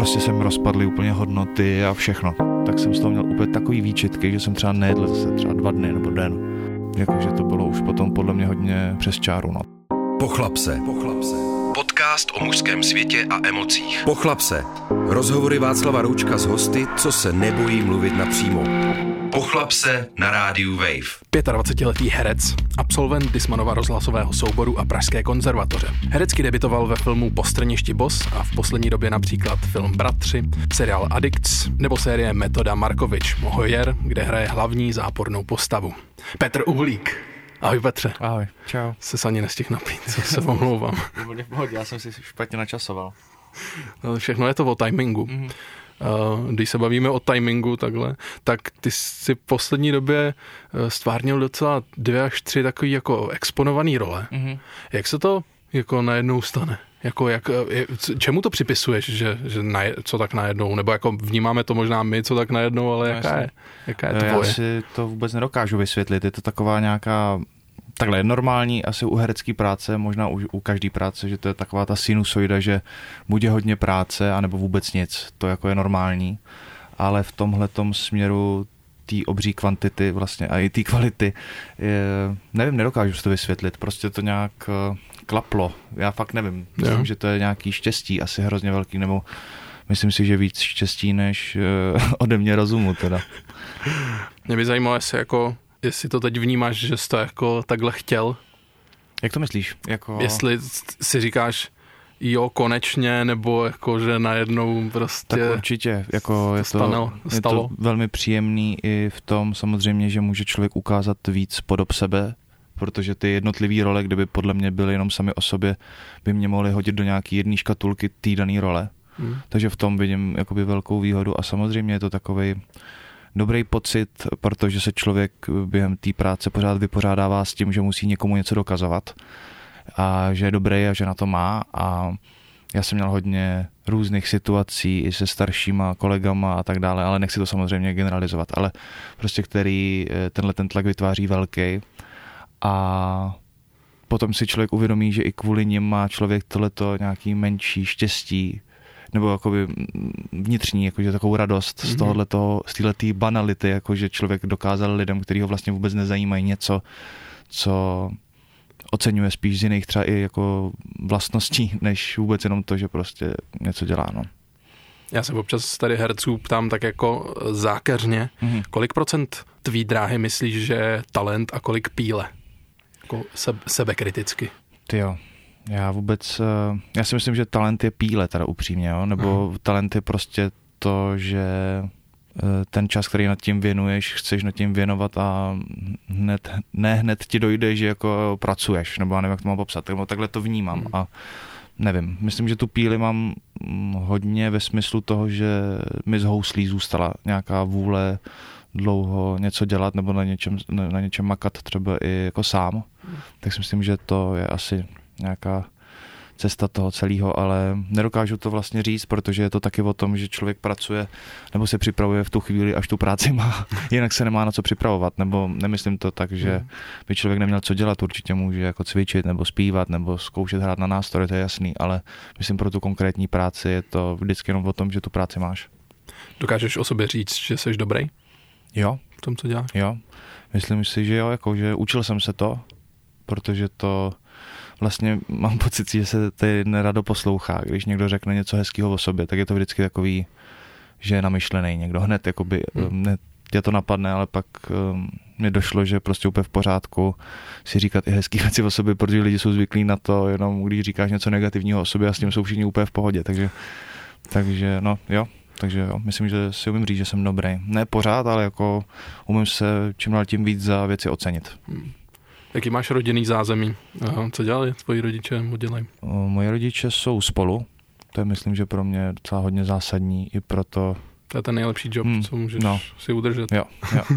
prostě se mi rozpadly úplně hodnoty a všechno. Tak jsem z toho měl úplně takový výčitky, že jsem třeba nejedl zase třeba 2 dny nebo den. Jakože to bylo už potom podle mě hodně přes čáru, no. Pochlapse. Podcast o mužském světě a emocích. Pochlapse. Rozhovory Václava Roučka s hosty, co se nebojí mluvit napřímo. Pochlapse na rádiu Wave. 25letý herec, absolvent Dismanova rozhlasového souboru a Pražské konzervatoře. Herecky debitoval ve filmu Postrništi Boss a v poslední době například film Bratři, seriál Addicts nebo série Metoda Markovič Mohojer, kde hraje hlavní zápornou postavu. Petr Uhlík. Ahoj Petře. Ahoj, čau. Se ani nestihl napít, co se omlouvám. Úplně v pohodě, já jsem si špatně načasoval. No, všechno je to o timingu. Mm-hmm. Když se bavíme o timingu takhle, tak ty si v poslední době stvárnil docela 2 až 3 takový jako exponovaný role. Mm-hmm. Jak se to jako najednou stane? Jako čemu to připisuješ, že co tak najednou? Nebo jako vnímáme to možná my, co tak najednou, ale jaká je tvoje? Já si to vůbec nedokážu vysvětlit. Je to taková nějaká, takhle je normální asi u herecké práce, možná u každé práce, že to je taková ta sinusoida, že buď je hodně práce, anebo vůbec nic. To jako je normální. Ale v tomhletom směru té obří kvantity vlastně a i té kvality, nevím, nedokážu si to vysvětlit. Prostě to nějak klaplo. Já fakt nevím. Myslím, že to je nějaký štěstí asi hrozně velký, nebo myslím si, že víc štěstí než ode mě rozumu teda. Mě by zajímalo, jestli to teď vnímáš, že jsi to jako takhle chtěl. Jak to myslíš? Jestli si říkáš, jo, konečně, nebo jako, že najednou prostě... Tak určitě, jako je to velmi příjemný i v tom samozřejmě, že může člověk ukázat víc podob sebe, protože ty jednotlivý role, kdyby podle mě byly jenom sami o sobě, by mě mohly hodit do nějaký jedné škatulky té dané role. Takže v tom vidím jakoby velkou výhodu a samozřejmě je to takovej dobrý pocit, protože se člověk během té práce pořád vypořádává s tím, že musí někomu něco dokazovat a že je dobrý a že na to má. A já jsem měl hodně různých situací i se staršíma kolegama a tak dále, ale nechci to samozřejmě generalizovat, ale prostě který ten tlak vytváří velký a potom si člověk uvědomí, že i kvůli nim má člověk tohleto nějaký menší štěstí nebo jakoby vnitřní, jakože takovou radost z tohohletoho, z téhletý banality, jakože člověk dokázal lidem, který ho vlastně vůbec nezajímají, něco, co oceňuje spíš z jiných třeba i jako vlastností, než vůbec jenom to, že prostě něco dělá, no. Já se občas tady herců ptám tak jako zákeřně, kolik procent tvý dráhy myslíš, že je talent a kolik píle? Jako sebekriticky. Tyjo. Já si myslím, že talent je píle teda upřímně, jo? Nebo talent je prostě to, že ten čas, který nad tím věnuješ, chceš nad tím věnovat a hned ti dojde, že jako pracuješ, nebo já nevím, jak to mám popsat, nebo takhle to vnímám a nevím, myslím, že tu píli mám hodně ve smyslu toho, že mi z houslí zůstala nějaká vůle dlouho něco dělat nebo na něčem makat třeba i jako sám, tak si myslím, že to je asi nějaká cesta toho celého, ale nedokážu to vlastně říct, protože je to taky o tom, že člověk pracuje nebo se připravuje v tu chvíli, až tu práci má, jinak se nemá na co připravovat, nebo nemyslím to tak, že by člověk neměl co dělat, určitě může jako cvičit nebo zpívat nebo zkoušet hrát na nástroje, to je jasný, ale myslím pro tu konkrétní práci je to vždycky jenom o tom, že tu práci máš. Dokážeš o sobě říct, že jsi dobrý? Jo. V tom, co děláš? Jo. Myslím si, že jo, jako, že učil jsem se to, protože to vlastně mám pocit, že se tady nerado poslouchá. Když někdo řekne něco hezkého o sobě, tak je to vždycky takový, že je namyšlený někdo. Hned jakoby, tě to napadne, ale pak mi došlo, že prostě úplně v pořádku si říkat i hezký věci o sobě, protože lidi jsou zvyklí na to, jenom když říkáš něco negativního o sobě a s tím jsou všichni úplně v pohodě. Takže no jo. Takže jo, myslím, že si umím říct, že jsem dobrý. Ne pořád, ale jako umím se čím dál tím víc za věci ocenit. Jaký máš rodinný zázemí? Co dělali tvoji rodiče? Dělají? Moje rodiče jsou spolu. To je, myslím, že pro mě docela hodně zásadní i proto... To je ten nejlepší job, co můžeš si udržet. Jo.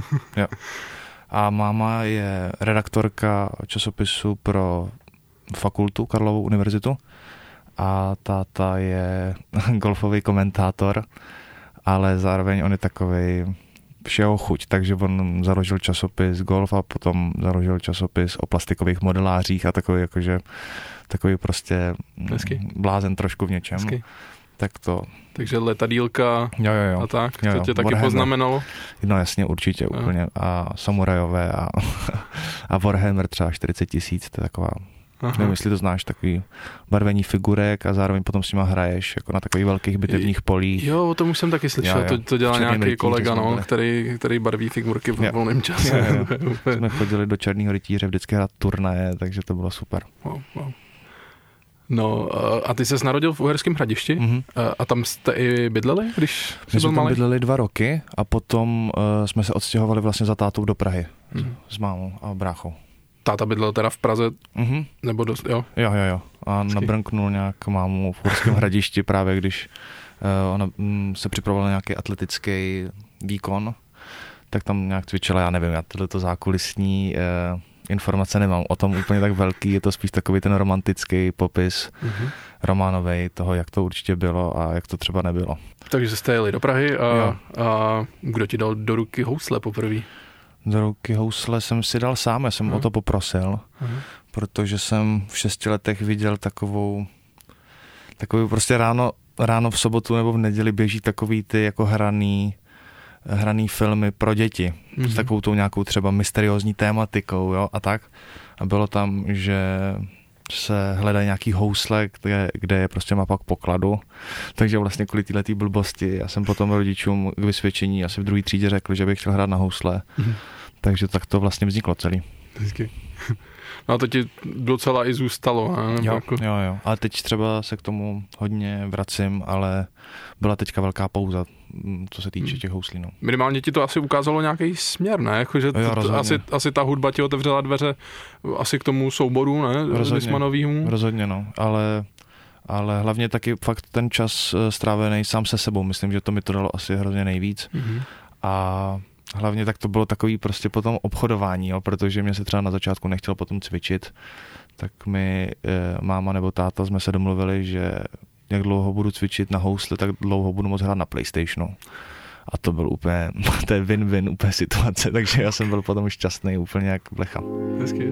A máma je redaktorka časopisu pro fakultu Karlovu univerzitu. A táta je golfový komentátor, ale zároveň on je takovej všeho chuť, takže on založil časopis Golf a potom založil časopis o plastikových modelářích a takový prostě blázen trošku v něčem. Hezky. Tak to Takže letadýlka a tak, to tě taky Warhammer. poznamenalo? No jasně, určitě, úplně. A samurajové a Warhammer třeba 40 000, to je taková, nevím, jestli to znáš, takový barvení figurek a zároveň potom s nima hraješ, jako na takových velkých bitevních polích. Jo, o tom už jsem taky slyšel, to dělá nějaký kolega, který barví figurky v volném čase. Jsme chodili do Černého rytíře vždycky hrát turnaje, takže to bylo super. Wow. No a ty ses narodil v Uherském Hradišti a tam jste i bydleli, když jsi byl malý? My jsme tam bydleli 2 roky a potom jsme se odstěhovali vlastně za tátou do Prahy s mámou a bráchou. Táta bydlel teda v Praze, nebo dost, jo? Jo. A nabrnknul nějak mámu v Uherském Hradišti právě, když ona se připravovala nějaký atletický výkon, tak tam nějak cvičila, já nevím, já tohleto zákulisní informace nemám o tom úplně tak velký, je to spíš takový ten romantický popis románovej toho, jak to určitě bylo a jak to třeba nebylo. Takže jste jeli do Prahy a kdo ti dal do ruky housle poprvé? Do ruky housle jsem si dal sám, já jsem o to poprosil, protože jsem v 6 letech viděl takovou prostě ráno v sobotu nebo v neděli běží takový ty jako hraný filmy pro děti s takovou tou nějakou třeba mysteriózní tématikou, jo, a tak. A bylo tam, že se hledají nějaký housle, kde je prostě mapa k pokladu. Takže vlastně kvůli této blbosti já jsem potom rodičům k vysvědčení asi v 2. třídě řekl, že bych chtěl hrát na housle. Takže tak to vlastně vzniklo celý. Vždycky. No a to ti docela i zůstalo. Jo. Ale teď třeba se k tomu hodně vracím, ale byla teďka velká pauza, co se týče těch houslí. No. Minimálně ti to asi ukázalo nějaký směr, ne? Jakože asi ta hudba ti otevřela dveře asi k tomu souboru, ne? Lismanovýmu. Rozhodně, no. Ale hlavně taky fakt ten čas strávený sám se sebou. Myslím, že to mi to dalo asi hrozně nejvíc. A hlavně tak to bylo takový prostě potom obchodování, jo, protože mě se třeba na začátku nechtěl potom cvičit, tak mi máma nebo táta jsme se domluvili, že jak dlouho budu cvičit na housle, tak dlouho budu moct hrát na PlayStationu. A to byl úplně, to je win-win úplně situace, takže já jsem byl potom šťastný úplně jak blecha. Hezky.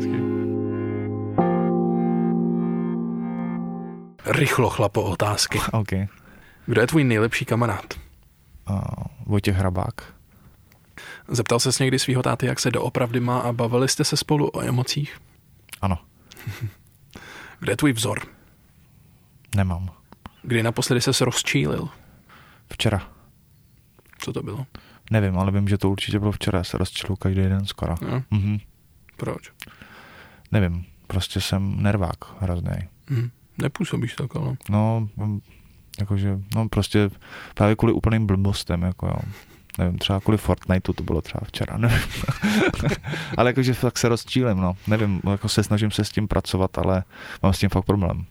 Rychlo, chlapo, otázky. Okay. Kdo je tvůj nejlepší kamarád? Vojtěch Hrabák. Zeptal ses někdy svýho táty, jak se doopravdy má a bavili jste se spolu o emocích? Ano. Kde je tvůj vzor? Nemám. Kdy naposledy ses rozčílil? Včera. Co to bylo? Nevím, ale vím, že to určitě bylo včera. Já se rozčiluji každý den skoro. Proč? Nevím. Prostě jsem nervák hroznej. Nepůsobíš tak, ale... No, jakože, prostě právě kvůli úplným blbostem, jako jo. Nevím, třeba kvůli Fortniteu to bylo třeba včera, nevím. Ale jakože fakt se rozčílim, no. Nevím, jako se snažím se s tím pracovat, ale mám s tím fakt problém.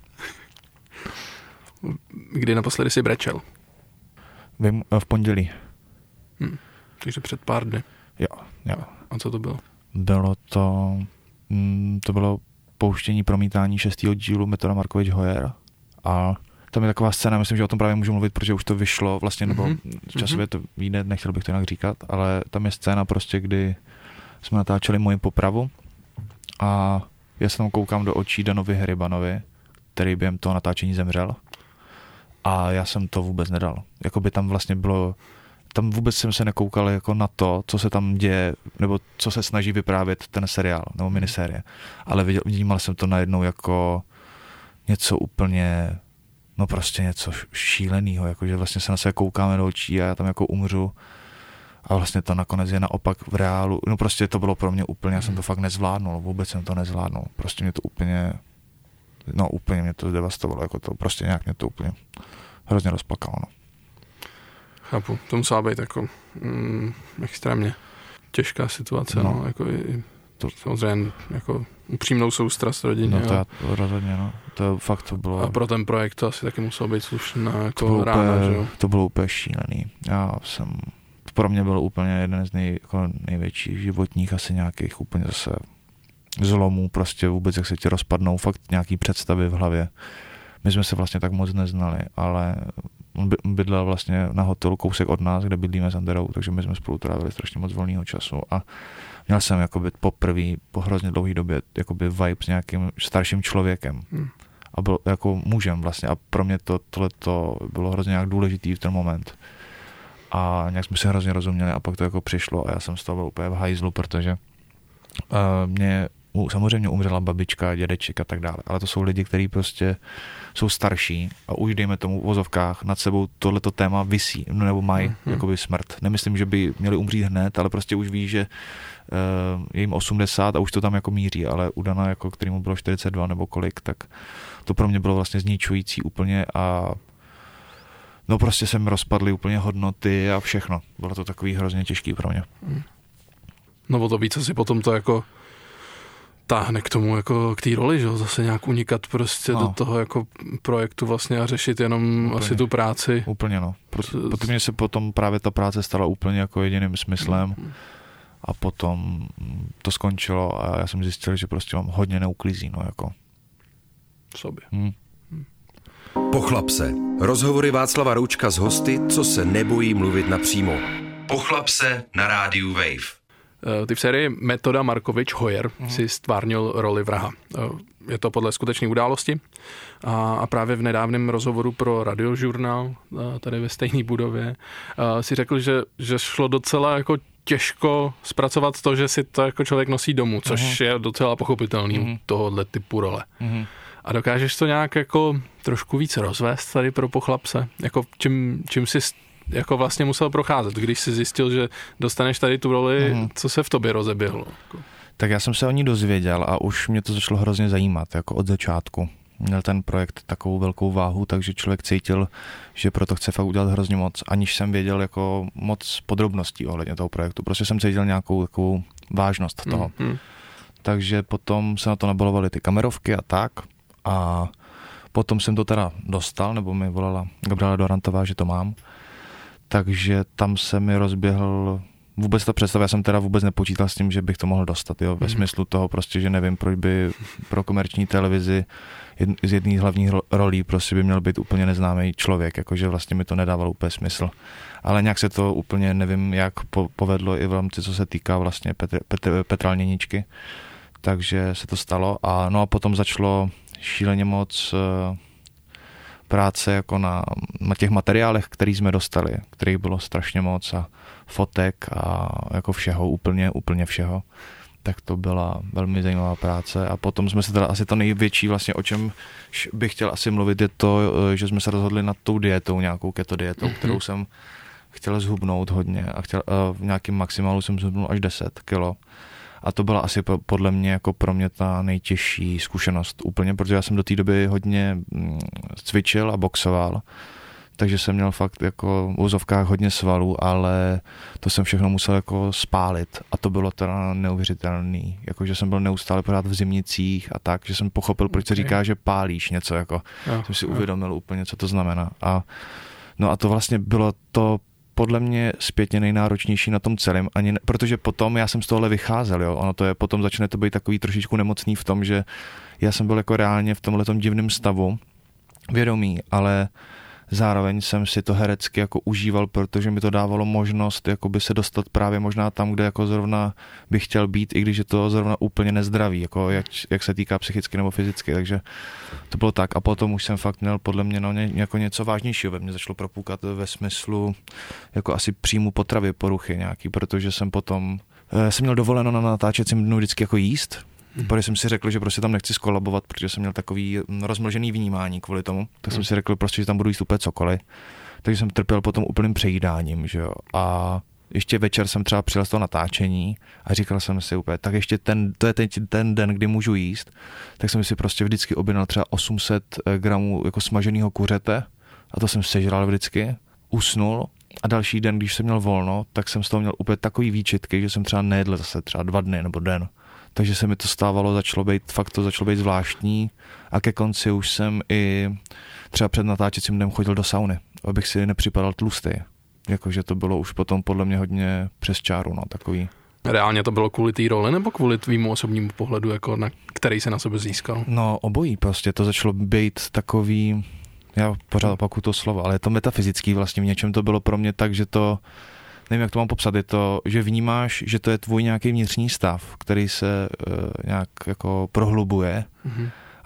Kdy naposledy jsi brečel? Vím, v pondělí. Takže před pár dny. Jo. A co to bylo? To bylo pouštění promítání 6. dílu Metoda Markovič Hoyer a tam je taková scéna, myslím, že o tom právě můžu mluvit, protože už to vyšlo vlastně, nebo časově to vyjde, nechtěl bych to jinak říkat, ale tam je scéna prostě, kdy jsme natáčeli Moji popravu a já se tam koukám do očí Danovi Heribanovi, který během toho natáčení zemřel a já jsem to vůbec nedal. Jakoby tam vlastně bylo, tam vůbec jsem se nekoukal jako na to, co se tam děje, nebo co se snaží vyprávět ten seriál, nebo minisérie, ale vnímal jsem to najednou jako něco úplně... No prostě něco šílenýho, jakože vlastně se na sebe koukáme do očí a já tam jako umřu a vlastně to nakonec je naopak v reálu. No prostě to bylo pro mě úplně, já jsem to fakt nezvládnul, vůbec jsem to nezvládnul. Prostě mě to úplně mě to zdevastovalo, jako to prostě nějak mě to úplně hrozně rozplakalo. No. Chápu, to musela být jako extrémně těžká situace, no jako to samozřejmě jako upřímnou soustrast rodině. No to rozhodně, no. To fakt to bylo... A pro ten projekt to asi taky muselo být slušná jako rána, že jo? To bylo úplně šílený. Pro mě byl úplně jeden z největších životních asi nějakých úplně zase zlomů, prostě vůbec jak se ti rozpadnou fakt nějaký představy v hlavě. My jsme se vlastně tak moc neznali, ale on bydlel vlastně na hotelu kousek od nás, kde bydlíme s Anderou, takže my jsme spolu trávili strašně moc volného času a měl jsem jakoby poprvé po hrozně dlouhé době jakoby vibe s nějakým starším člověkem. a byl jako mužem vlastně a pro mě tohleto bylo hrozně nějak důležitý v ten moment. A nějak jsme se hrozně rozuměli a pak to jako přišlo a já jsem z toho byl úplně v hajzlu, protože mě samozřejmě umřela babička, dědeček a tak dále, ale to jsou lidi, kteří prostě jsou starší a už dejme tomu v vozovkách nad sebou tohleto téma visí, nebo mají jakoby smrt. Nemyslím, že by měli umřít hned, ale prostě už ví, že je jim 80 a už to tam jako míří, ale u Dana, jako kterýmu bylo 42 nebo kolik, tak to pro mě bylo vlastně zničující úplně a no prostě se mi rozpadly úplně hodnoty a všechno. Bylo to takový hrozně těžký pro mě. No o to víc si potom to jako táhne k tomu, jako k té roli, že zase nějak unikat prostě do toho jako projektu vlastně a řešit jenom úplně, asi tu práci. Úplně no. Protože se potom právě ta práce stala úplně jako jediným smyslem a potom to skončilo a já jsem zjistil, že prostě mám hodně neuklízí, no jako. V sobě. Pochlap se. Rozhovory Václava Roučka s hosty, co se nebojí mluvit napřímo. Pochlap se na rádiu Wave. Ty v sérii Metoda Markovič Hoyer si stvárnil roli vraha. Je to podle skutečné události a právě v nedávném rozhovoru pro Radiožurnál, tady ve stejné budově, si řekl, že šlo docela jako těžko zpracovat to, že si to jako člověk nosí domů, což je docela pochopitelný tohohle typu role. A dokážeš to nějak jako trošku víc rozvést tady pro Pochlapse? Jako čím si jako vlastně musel procházet, když jsi zjistil, že dostaneš tady tu roli, co se v tobě rozeběhlo? Tak já jsem se o ní dozvěděl a už mě to začalo hrozně zajímat, jako od začátku. Měl ten projekt takovou velkou váhu, takže člověk cítil, že proto chce fakt udělat hrozně moc, aniž jsem věděl jako moc podrobností ohledně toho projektu. Prostě jsem cítil nějakou takovou vážnost toho. Takže potom se na to nabalovaly ty kamerovky a tak a potom jsem to teda dostal, nebo mi volala Gabriela Dorantová, že to mám. Takže tam se mi rozběhl vůbec ta představa, já jsem teda vůbec nepočítal s tím, že bych to mohl dostat, jo, ve smyslu toho prostě, že nevím, proč by pro komerční televizi z jedné z hlavních rolí prostě by měl být úplně neznámý člověk, jakože vlastně mi to nedávalo úplně smysl. Ale nějak se to úplně, nevím, jak povedlo i v rámci, co se týká vlastně Petra Lněničky, takže se to stalo a no a potom začalo šíleně moc práce jako na těch materiálech, který jsme dostali, kterých bylo strašně moc a fotek a jako všeho, úplně všeho. Tak to byla velmi zajímavá práce a potom jsme se teda asi to největší vlastně, o čem bych chtěl asi mluvit, je to, že jsme se rozhodli nad tou dietou, nějakou keto dietou, kterou jsem chtěl zhubnout hodně a v nějakém maximálu jsem zhubnul až 10 kilo. A to byla asi podle mě jako pro mě ta nejtěžší zkušenost úplně, protože já jsem do té doby hodně cvičil a boxoval, takže jsem měl fakt jako v úzovkách hodně svalů, ale to jsem všechno musel jako spálit a to bylo teda neuvěřitelný, jakože jsem byl neustále pořád v zimnicích a tak, že jsem pochopil, proč se říká, že pálíš něco, jako jsem si uvědomil úplně, co to znamená a no a to vlastně bylo to podle mě zpětně nejnáročnější na tom celém, protože potom já jsem z tohohle vycházel, jo, ono to je, potom začne to být takový trošičku nemocný v tom, že já jsem byl jako reálně v tomhletom divném stavu vědomí, ale zároveň jsem si to herecky jako užíval, protože mi to dávalo možnost jakoby se dostat právě možná tam, kde jako zrovna bych chtěl být, i když je to zrovna úplně nezdravý, jako jak se týká psychicky nebo fyzicky, takže to bylo tak a potom už jsem fakt měl podle mě jako něco vážnějšího, ve mně začalo propůkat ve smyslu jako asi příjmu potravy poruchy nějaký, protože jsem potom jsem měl dovoleno na natáčecím dnu vždycky jako jíst, protože jsem si řekl, že prostě tam nechci skolabovat, protože jsem měl takový rozmlžený vnímání kvůli tomu, tak jsem si řekl prostě, že tam budu jíst úplně cokoliv. Takže jsem trpěl potom úplným přejídáním, že jo. A ještě večer jsem třeba přijel z toho natáčení a říkal jsem si úplně, tak ještě to je ten den, kdy můžu jíst, tak jsem si prostě vždycky objednal třeba 800 gramů jako smaženého kuřete a to jsem sežral vždycky, usnul a další den, když jsem měl volno, tak jsem z toho měl úplně takový výčitky, že jsem třeba nejedl zase třeba 2 dny nebo den. Takže se mi to stávalo, začalo být zvláštní a ke konci už jsem i třeba před natáčecím dnem chodil do sauny, abych si nepřipadal tlustý. Jakože to bylo už potom podle mě hodně přes čáru, no, takový. Reálně to bylo kvůli té roli nebo kvůli tvýmu osobnímu pohledu, jako na který se na sebe získal? No obojí prostě, to začalo být takový, já pořád opakuju to slovo, ale je to metafyzický vlastně, v něčem to bylo pro mě tak, že to, nevím, jak to mám popsat, je to, že vnímáš, že to je tvůj nějaký vnitřní stav, který se nějak jako prohlubuje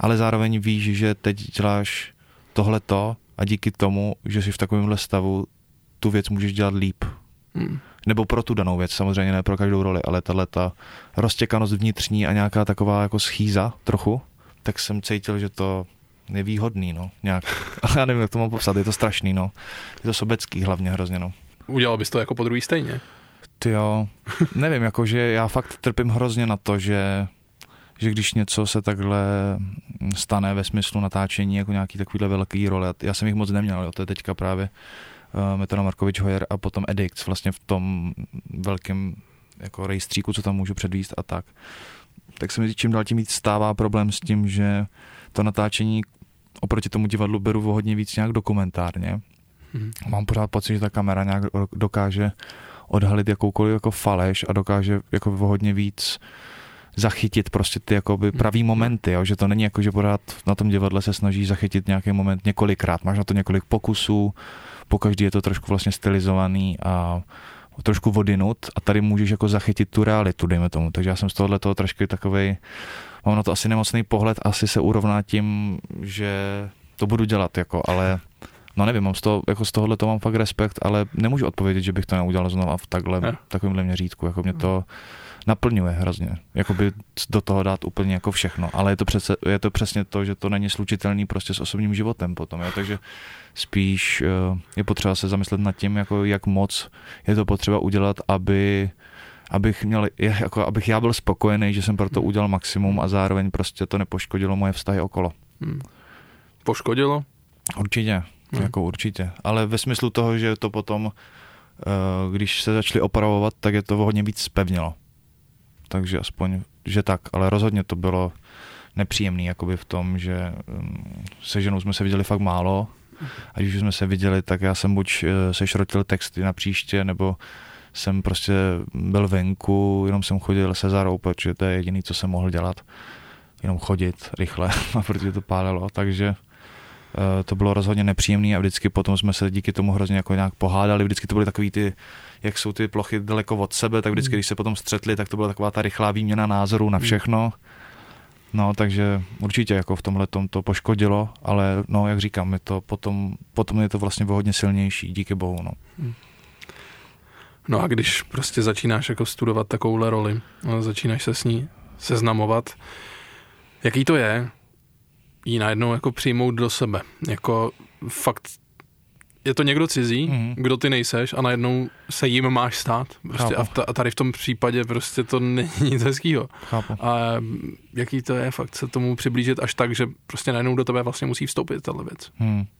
ale zároveň víš, že teď děláš tohleto a díky tomu, že jsi v takovémhle stavu, tu věc můžeš dělat líp. Nebo pro tu danou věc, samozřejmě ne pro každou roli, ale tato roztěkanost vnitřní a nějaká taková jako schýza trochu, tak jsem cítil, že to je výhodný, no, nějak. Já nevím, jak to mám popsat, je to strašný, no. Je to sobecký hlavně hrozně, no. Udělal bys to jako po druhý stejně? Tyjo, nevím, jakože já fakt trpím hrozně na to, že když něco se takhle stane ve smyslu natáčení jako nějaký takovýhle velký role, já jsem jich moc neměl, jo, to je teďka právě Metana Markovič Hoyer a potom Edicts vlastně v tom velkém jako rejstříku, co tam můžu předvíst a tak se mi čím dál tím víc stává problém s tím, že to natáčení oproti tomu divadlu beru o hodně víc nějak dokumentárně. Mám pořád pocit, že ta kamera nějak dokáže odhalit jakoukoliv jako faleš a dokáže jako o hodně víc zachytit prostě ty jakoby pravý momenty, jo? Že to není jako, že pořád na tom divadle se snaží zachytit nějaký moment několikrát. Máš na to několik pokusů, pokaždý je to trošku vlastně stylizovaný a trošku odinut a tady můžeš jako zachytit tu realitu, dejme tomu. Takže já jsem z tohoto trošku takovej, mám na to asi nemocný pohled, asi se urovná tím, že to budu dělat, jako, ale no nevím, mám z tohohle to mám fakt respekt, ale nemůžu odpovědět, že bych to neudělal znovu v takovémhle měřítku, jako mě to naplňuje hrozně, jakoby do toho dát úplně jako všechno, ale je to přesně to, že to není slučitelný prostě s osobním životem potom, jo? Takže spíš je potřeba se zamyslet nad tím, jako jak moc je to potřeba udělat, abych já byl spokojený, že jsem pro to udělal maximum a zároveň prostě to nepoškodilo moje vztahy okolo. Poškodilo? Určitě, jako určitě, ale ve smyslu toho, že to potom, když se začali opravovat, tak je to hodně víc zpevnilo. Takže aspoň, že tak, ale rozhodně to bylo nepříjemný, jakoby v tom, že se ženou jsme se viděli fakt málo a když jsme se viděli, tak já jsem buď sešrotil texty na příště, nebo jsem prostě byl venku, jenom jsem chodil se Zarou, protože to je jediný, co jsem mohl dělat, jenom chodit rychle, protože to pálilo, takže to bylo rozhodně nepříjemný a vždycky potom jsme se díky tomu hrozně jako nějak pohádali, vždycky to byly takový ty, jak jsou ty plochy daleko od sebe, tak vždycky, když se potom střetli, tak to byla taková ta rychlá výměna názorů na všechno. No, takže určitě jako v tomhle to poškodilo, ale no, jak říkám, je to potom je to vlastně hodně silnější, díky bohu, no. No a když prostě začínáš jako studovat takovouhle roli, začínáš se s ní seznamovat, jaký to je jí najednou jako přijmout do sebe, jako fakt je to někdo cizí, kdo ty nejseš a najednou se jim máš stát. Prostě a tady v tom případě prostě to není nic hezkýho. Chápu. A jaký to je fakt se tomu přiblížit až tak, že prostě najednou do tebe vlastně musí vstoupit tato věc.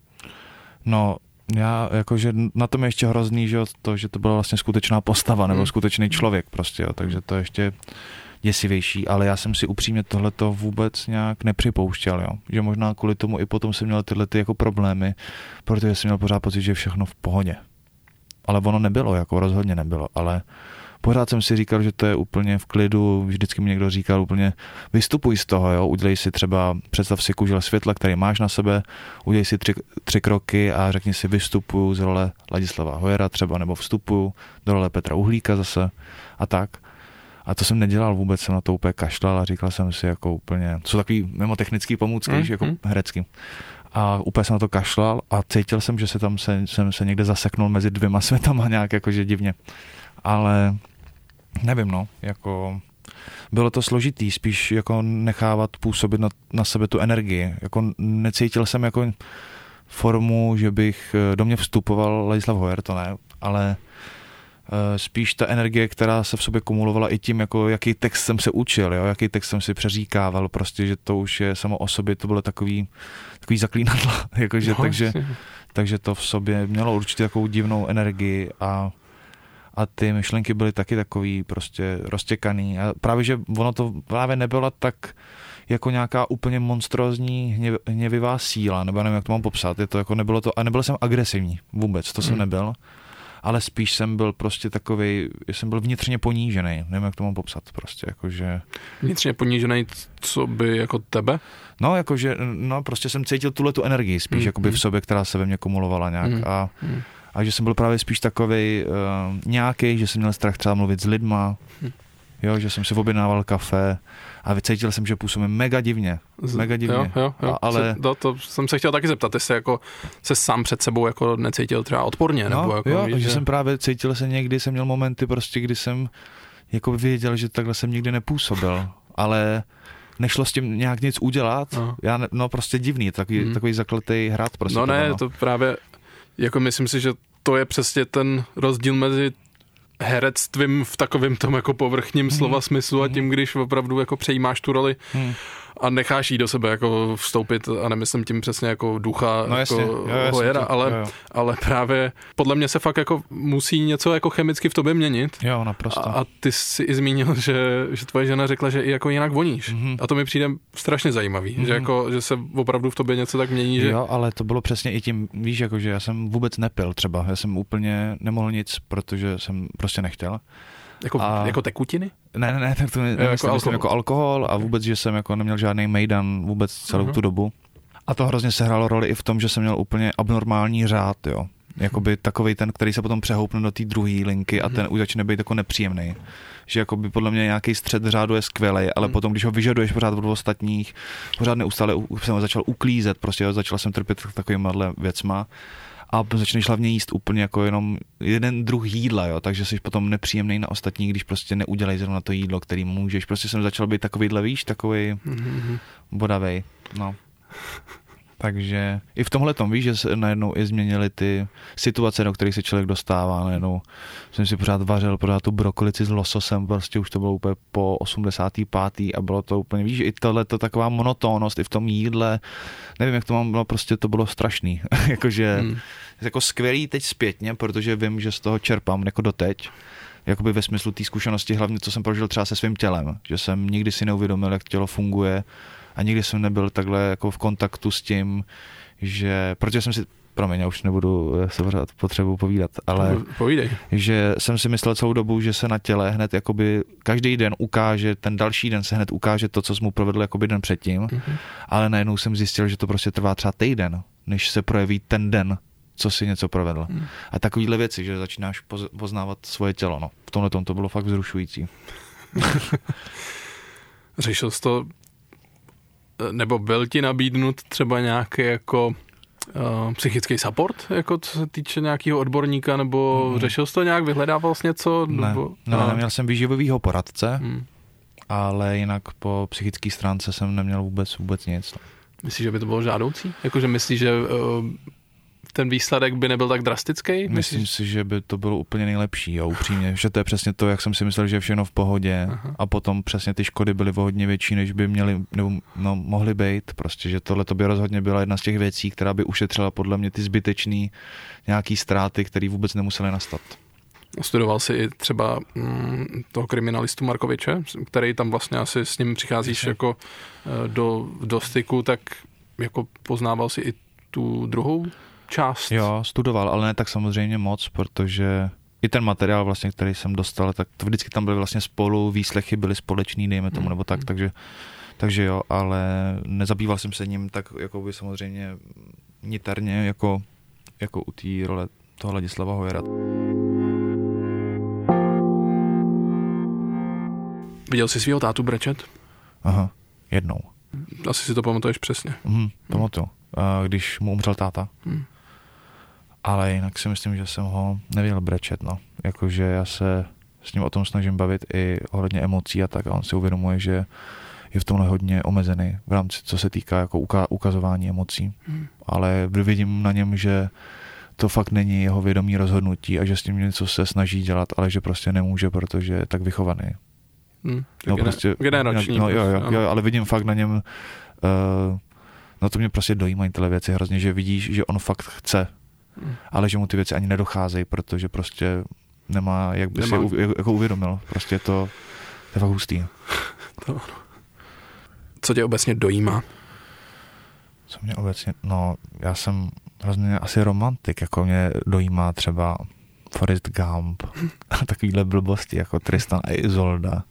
No, já jakože na tom je ještě hrozný, že to byla vlastně skutečná postava nebo skutečný člověk prostě, jo, takže to ještě děsivější, ale já jsem si upřímně tohleto vůbec nějak nepřipouštěl, jo. Že možná kvůli tomu i potom jsem měl tyhle jako problémy, protože jsem měl pořád pocit, že je všechno v pohodě. Ale ono nebylo, jako rozhodně nebylo, ale pořád jsem si říkal, že to je úplně v klidu, vždycky mi někdo říkal úplně vystupuj z toho, jo, udělej si třeba, představ si kužel světla, který máš na sebe, udělej si tři kroky a řekni si vystupuju z role Ladislava Hoyera třeba, nebo vstupuju do role Petra Uhlíka zase a tak. A to jsem nedělal vůbec, jsem na to úplně kašlal a říkal jsem si jako úplně, jsou takový mimotechnický pomůcky, jako herecký. A úplně jsem na to kašlal a cítil jsem, že jsem se někde zaseknul mezi dvěma světama nějak jakože divně. Ale nevím, no, jako bylo to složitý, spíš jako nechávat působit na sebe tu energii. Jako necítil jsem jako formu, že bych do mě vstupoval Ladislav Hoyer, to ne, ale spíš ta energie, která se v sobě kumulovala i tím, jako jaký text jsem se učil, jo? Jaký text jsem si přeříkával, prostě, že to už je samo o sobě, to bylo takový zaklínadlo, jakože, takže to v sobě mělo určitě takovou divnou energii a ty myšlenky byly taky takový prostě roztěkaný a právě, že ono to právě nebylo tak jako nějaká úplně monstrózní hněvivá síla, nebo nevím, jak to mám popsat, je to jako nebylo to, a nebyl jsem agresivní vůbec, to jsem nebyl. Ale spíš jsem byl prostě takovej, jsem byl vnitřně ponížený, nevím, jak to mám popsat prostě, jakože... Vnitřně ponížený, co by jako tebe? No, jakože, no, prostě jsem cítil tuhletu energii spíš, jakoby v sobě, která se ve mně kumulovala nějak a že jsem byl právě spíš takovej nějaký, že jsem měl strach třeba mluvit s lidma, jo, že jsem si objednával kafe a vycítil jsem, že působím mega divně. Jo. Ale... To jsem se chtěl taky zeptat, jestli jako se sám před sebou jako necítil třeba odporně, nebo jako... Jo, že jsem právě cítil se někdy, jsem měl momenty prostě, kdy jsem jako věděl, že takhle jsem nikdy nepůsobil, ale nešlo s tím nějak nic udělat, prostě divný, takový zakletý hrad prostě. No ne, to právě, jako myslím si, že to je přesně ten rozdíl mezi herectvím v takovém tom jako povrchním slova smyslu a tím, když opravdu jako přejímáš tu roli a necháš jí do sebe jako vstoupit a nemyslím tím přesně jako ducha jako Hoyera, ale právě podle mě se fakt jako musí něco jako chemicky v tobě měnit. Jo, naprosto. A ty jsi i zmínil, že tvoje žena řekla, že i jako jinak voníš. A to mi přijde strašně zajímavý, že se opravdu v tobě něco tak mění, že... Jo, ale to bylo přesně i tím, víš, jako že já jsem vůbec nepil třeba, já jsem úplně nemohl nic, protože jsem prostě nechtěl. Jako tekutiny? Ne, tak to myslím jako alkohol a vůbec, že jsem jako neměl žádný mejdan vůbec celou tu dobu. A to hrozně sehrálo roli i v tom, že jsem měl úplně abnormální řád, jo. Jakoby takovej ten, který se potom přehoupne do té druhé linky a ten už začne být jako nepříjemný. Že jakoby podle mě nějaký střed řádu je skvělej, ale potom, když ho vyžaduješ pořád od ostatních, pořád neustále jsem ho začal uklízet, prostě začal jsem trpět takovýmhle věcma. A začneš hlavně jíst úplně jako jenom jeden druh jídla, jo, takže jsi potom nepříjemný na ostatní, když prostě neudělají zrovna to jídlo, který můžeš. Prostě jsem začal být takovýhle, víš, takový bodavej, no. Takže i v tomhletom, víš, že se najednou i změnily ty situace, do kterých se člověk dostává. Najednou jsem si pořád vařil tu brokolici s lososem, prostě už to bylo úplně po 85. a bylo to úplně, víš, i tohleto taková monotónnost i v tom jídle, nevím, jak to mám, bylo, prostě to bylo strašný. Jakože jako skvělý teď zpětně, protože vím, že z toho čerpám jako doteď. Jakoby ve smyslu té zkušenosti, hlavně co jsem prožil třeba se svým tělem, že jsem nikdy si neuvědomil, jak tělo funguje a nikdy jsem nebyl takhle jako v kontaktu s tím, že, protože jsem si, promiň, já už nebudu se pořád potřebu povídat, ale povídej. Že jsem si myslel celou dobu, že se na těle hned jakoby každý den ukáže, ten další den se hned ukáže to, co jsem mu provedl jakoby den předtím, ale najednou jsem zjistil, že to prostě trvá třeba týden, než se projeví ten den, co si něco provedl. A takovýhle věci, že začínáš poznávat svoje tělo, no. V tomhle to bylo fakt vzrušující. Řešil jsi to, nebo byl ti nabídnut třeba nějaký jako psychický support, jako co se týče nějakého odborníka, nebo řešil jsi to nějak, vyhledával jsi něco? Ne, měl jsem výživovýho poradce, ale jinak po psychické stránce jsem neměl vůbec nic. Myslíš, že by to bylo žádoucí? Jakože myslíš, že ten výsledek by nebyl tak drastický? Myslím si, že by to bylo úplně nejlepší, jo, upřímně. Že to je přesně to, jak jsem si myslel, že je všechno v pohodě. A potom přesně ty škody byly o hodně větší, než by měly, nebo mohly být. Prostě, že tohle to by rozhodně byla jedna z těch věcí, která by ušetřila podle mě ty zbytečný nějaký ztráty, které vůbec nemusely nastat. Studoval jsi i třeba toho kriminalistu Markoviče, který tam vlastně asi s ním přicházíš jako do styku, tak jako poznával si i tu druhou část? Jo, studoval, ale ne tak samozřejmě moc, protože i ten materiál vlastně, který jsem dostal, tak to vždycky tam byly vlastně spolu, výslechy byly společný, dejme tomu, nebo tak, takže jo, ale nezabýval jsem se ním tak jako by samozřejmě niterně, jako u té role toho Ladislava Hoyera. Viděl jsi svýho tátu brečet? Aha, jednou. Asi si to pamatuješ přesně. Pamatuju. Když mu umřel táta. Ale jinak si myslím, že jsem ho neviděl brečet, no. Jakože já se s ním o tom snažím bavit i ohledně emocí a tak a on si uvědomuje, že je v tomhle hodně omezený v rámci, co se týká jako ukazování emocí. Ale vidím na něm, že to fakt není jeho vědomí rozhodnutí a že s tím něco se snaží dělat, ale že prostě nemůže, protože je tak vychovaný. No prostě generační. Jo, ale vidím fakt na něm, no to mě prostě dojímají tyhle věci hrozně, že vidíš, že on fakt chce, ale že mu ty věci ani nedocházejí, protože prostě nemá, jak by si jako uvědomil. Prostě to je fakt hustý. Co tě obecně dojímá? Co mě obecně, no já jsem hrozně asi romantik, jako mě dojímá třeba Forrest Gump a takovýhle blbosti jako Tristan a Isolda.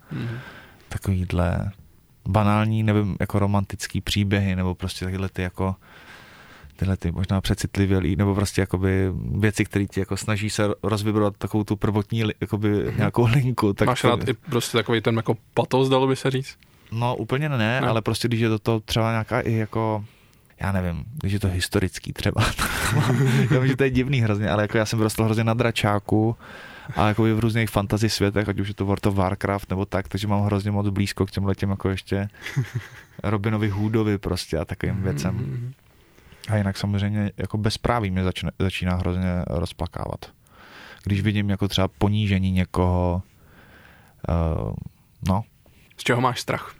takovýhle banální, nevím, jako romantický příběhy, nebo prostě takyhle ty jako tyhle ty možná přecitlivělý, nebo prostě jakoby věci, které ti jako snaží se rozvibrovat takovou tu prvotní jakoby nějakou linku. Tak máš rád i prostě takový ten jako patos, dalo by se říct? No úplně ne, ale prostě když je to třeba nějaká i jako, já nevím, když je to historický třeba. Já vím, že to je divný hrozně, ale jako já jsem vyrostl hrozně na dračáku a jakoby v různých fantasy světech, ať už je to World of Warcraft nebo tak, takže mám hrozně moc blízko k těmhletěm jako ještě Robinovi Hoodovi prostě a takovým věcem. A jinak samozřejmě jako bezpráví mě začíná hrozně rozplakávat. Když vidím jako třeba ponížení někoho, no. Z čeho máš strach?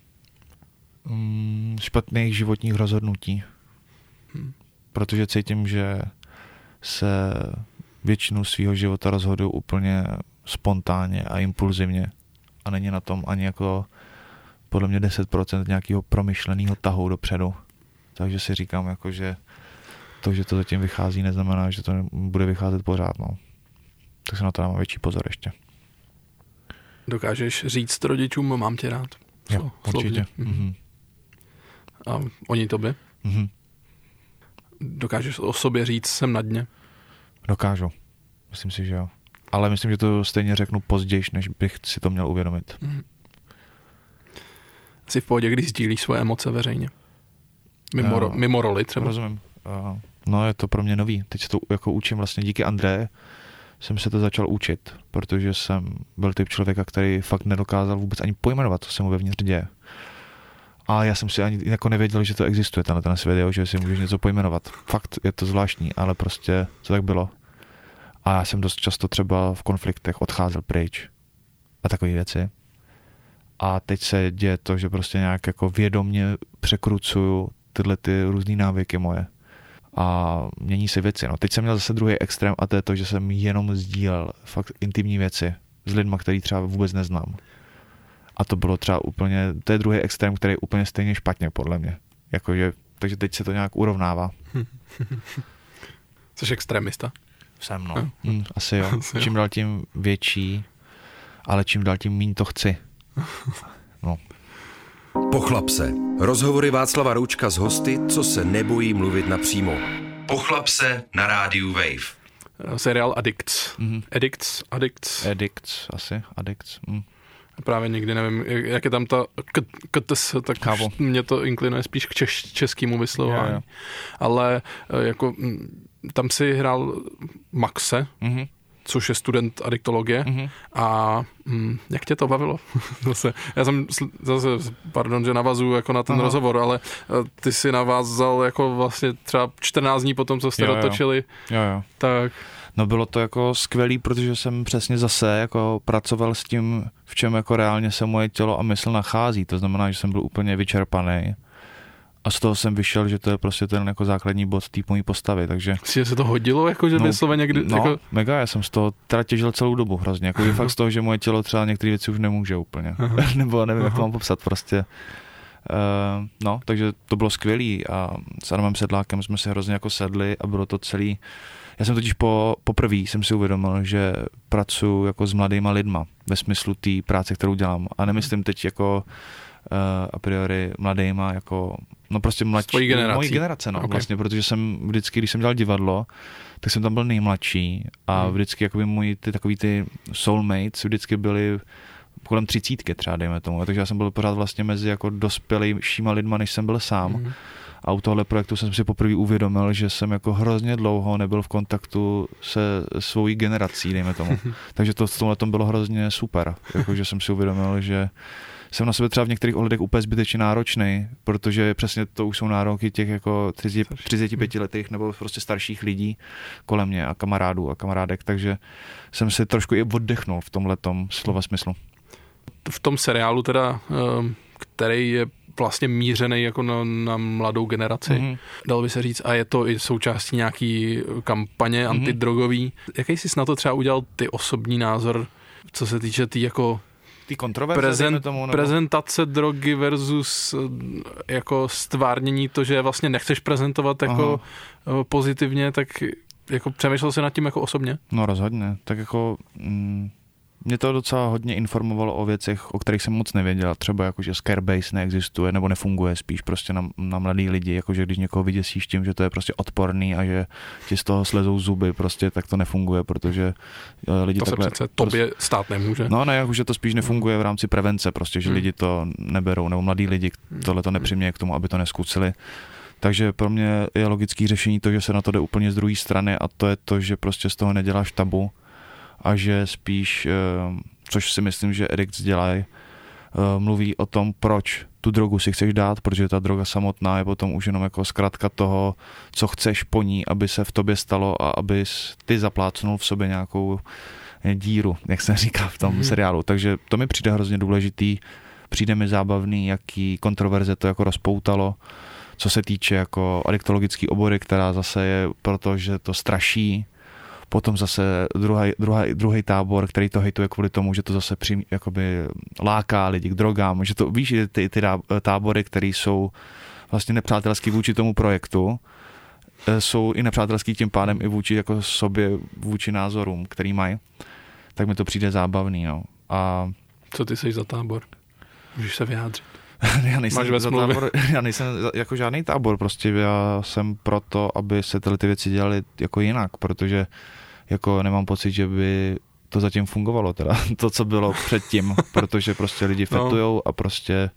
Špatných životních rozhodnutí. Protože cítím, že se většinu svého života rozhoduju úplně spontánně a impulzivně. A není na tom ani jako podle mě 10% nějakého promyšleného tahu dopředu. Takže si říkám, jako, že to zatím vychází, neznamená, že to bude vycházet pořád. No. Tak se na to dám větší pozor ještě. Dokážeš říct rodičům, mám tě rád? Jo, určitě. Mm-hmm. A oni tobě? Mm-hmm. Dokážeš o sobě říct, jsem na dně? Dokážu. Myslím si, že jo. Ale myslím, že to stejně řeknu později, než bych si to měl uvědomit. Mm. Jsi v pohodě, když sdílíš svoje emoce veřejně? Mimo roli třeba? Rozumím. No je to pro mě nový. Teď se to jako učím vlastně díky André. Jsem se to začal učit, protože jsem byl typ člověka, který fakt nedokázal vůbec ani pojmenovat, co se mu vevnitř děje. A já jsem si ani jako nevěděl, že to existuje, ten svět, že si můžeš něco pojmenovat. Fakt je to zvláštní, ale prostě to tak bylo. A já jsem dost často třeba v konfliktech odcházel pryč. A takové věci. A teď se děje to, že prostě nějak jako vědomně překrucuju tyhle ty různý návyky moje. A mění se věci. No, teď jsem měl zase druhý extrém a to je to, že jsem jenom sdílel fakt intimní věci s lidma, který třeba vůbec neznám. A to bylo třeba úplně, to je druhý extrém, který je úplně stejně špatně podle mě. Jakože, takže teď se to nějak urovnává. Jsi extremista? Jsem, no. Asi jo. Čím dál tím větší, ale čím dál tím míň to chci. No. Pochlap se. Rozhovory Václava Roučka s hosty, co se nebojí mluvit napřímo. Pochlap se na rádiu Wave. Seriál Addicts. Addicts. Asi. Právě nikdy nevím, jak je tam ta KTS, tak mě to inklinuje spíš k českému vyslovování. Jo. Ale jako tam si hrál Maxe, což je student adiktologie. A jak tě to bavilo? Já jsem zase, pardon, že navazuju jako na ten rozhovor, ale ty si navázal jako vlastně třeba 14 dní potom, co jste dotočili. Jo. Tak... No bylo to jako skvělý, protože jsem přesně zase jako pracoval s tím, v čem jako reálně se moje tělo a mysl nachází. To znamená, že jsem byl úplně vyčerpaný. A z toho jsem vyšel, že to je prostě ten jako základní bod té mojí postavy, takže... Si se to hodilo, jako že vysloveně někdy... No, jako... mega, já jsem z toho teda těžil celou dobu hrozně, jako je fakt z toho, že moje tělo třeba některé věci už nemůže úplně. Nebo nevím, jak to mám popsat prostě. No, takže to bylo skvělý a s Adamem Sedlákem jsme si hrozně jako sedli a bylo to celý... Já jsem totiž poprvé jsem si uvědomil, že pracuji jako s mladýma lidma ve smyslu té práce, kterou dělám. A nemyslím teď jako a priori mladýma, jako no prostě mladší. Mojí generace, no, okay. Vlastně, protože jsem vždycky, když jsem dělal divadlo, tak jsem tam byl nejmladší a vždycky jakoby moji takový ty soulmates vždycky byli kolem 30 třeba, dejme tomu. Takže já jsem byl pořád vlastně mezi jako dospělejšíma lidma, než jsem byl sám. A u tohle projektu jsem si poprvé uvědomil, že jsem jako hrozně dlouho nebyl v kontaktu se svojí generací, dejme tomu. Takže to v tomhle tom bylo hrozně super. Jako, že jsem si uvědomil, že jsem na sebe třeba v některých ohledech úplně zbytečně náročný, protože přesně to už jsou nároky těch jako 35 letých nebo prostě starších lidí kolem mě a kamarádů a kamarádek, takže jsem si trošku i oddechnul v tomhletom slova smyslu. V tom seriálu teda, který je vlastně mířený jako na mladou generaci, dalo by se říct, a je to i součástí nějaký kampaně antidrogový. Jaký jsi na to třeba udělal ty osobní názor, co se týče jako prezentace drogy versus jako stvárnění to, že vlastně nechceš prezentovat jako pozitivně, tak jako přemýšlel jsi nad tím jako osobně? No rozhodně, tak jako mě to docela hodně informovalo o věcech, o kterých jsem moc nevěděl, třeba jako, že Scarebase neexistuje nebo nefunguje spíš prostě na mladý lidi, jakože když někoho vyděsíš tím, že to je prostě odporný a že ti z toho slezou zuby, prostě tak to nefunguje, protože lidi to takhle... To se přece tobě stát nemůže. No ne, jakože to spíš nefunguje v rámci prevence, prostě, že lidi to neberou, nebo mladí lidi tohle to nepřiměje k tomu, aby to neskucili. Takže pro mě je logický řešení to, že se na to jde úplně z druhé strany a to je to, že prostě z toho neděláš tabu a že spíš, což si myslím, že Addicts dělají, mluví o tom, proč tu drogu si chceš dát, protože ta droga samotná je potom už jenom jako zkratka toho, co chceš po ní, aby se v tobě stalo a aby ty zaplácnul v sobě nějakou díru, jak se říká v tom seriálu. Takže to mi přijde hrozně důležitý, přijde mi zábavný, jaký kontroverze to jako rozpoutalo, co se týče jako adiktologický obory, která zase je proto, že to straší. Potom zase druhý tábor, který to hejtuje kvůli tomu, že to zase jakoby láká lidi k drogám. Že to, víš, že ty tábory, které jsou vlastně nepřátelský vůči tomu projektu, jsou i nepřátelský tím pádem i vůči jako sobě, vůči názorům, který mají. Tak mi to přijde zábavný. No. A co ty jsi za tábor? Můžeš se vyjádřit. Já nejsem jako žádný tábor, prostě já jsem proto, aby se tyhle ty věci dělaly jako jinak, protože jako nemám pocit, že by to zatím fungovalo, teda to, co bylo předtím, protože prostě lidi fetujou a prostě